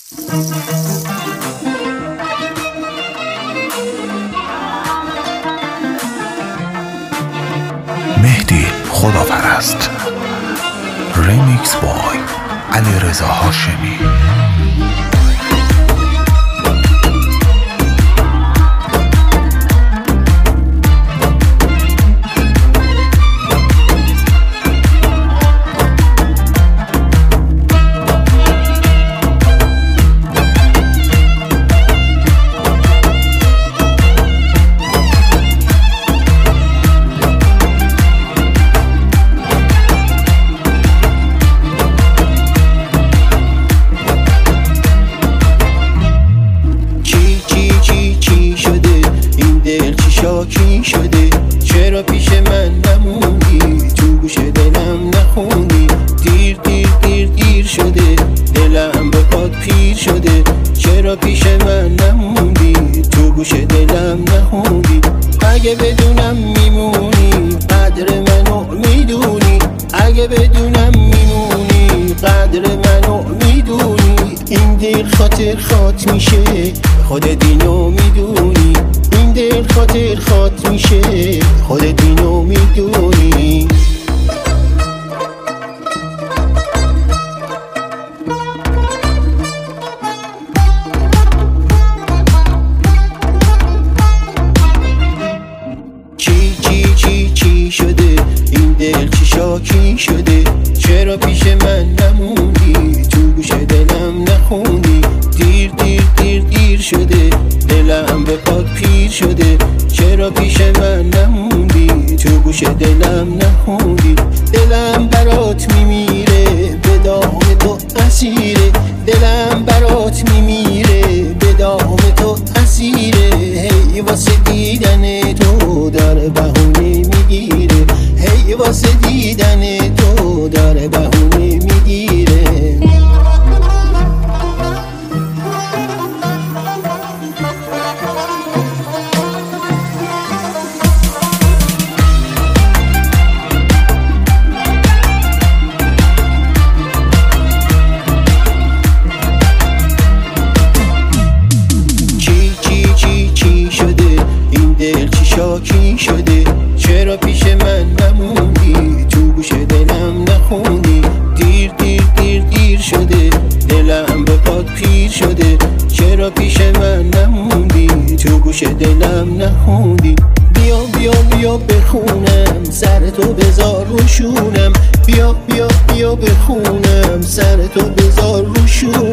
مهدی خداپرست، ریمیکس بای علیرضا هاشمی. شاکی شده چرا پیش من نموندی، تو گوش دلم نخوندی، دیر دیر دیر دیر شده دلم به پاد پیر شده، چرا پیش من نموندی، تو گوش دلم نخوندی. اگه بدونم میمونی قدر منو میدونی، اگه بدونم میمونی قدر منو میدونی، این دل خاطر خاط میشه خودت اینو میدونی، این دل خاطر خاط میشه خودت اینو میدونی. چی شده این دل چی شاکی شده، چرا پیش من نموندی، تو گوش دلم نخوندی، دیر دیر دیر دیر شده دلم به پاد پیر شده، چرا پیش من نموندی، تو گوش دلم نخوندی. دلم برات میمیره به دام تو اسیره، دلم برات میمیره به دام تو اسیره، هی واسه دیدن تو داره بهونه میگیره، هی واسه دیدن تو داره بهونه میگیره. چی شده این دل چی شاکی شده، چرا پیش من نموندی، تو گوش دلم نخوندی، دیر دیر دیر دیر شده دلم به پاد پیر شده، چرا پیش من نموندی، تو گوش دلم نخوندی. بیا بیا بیا بخونم سر تو بذار رو شونم، بیا بیا بیا بخونم سر تو بذار رو شونم.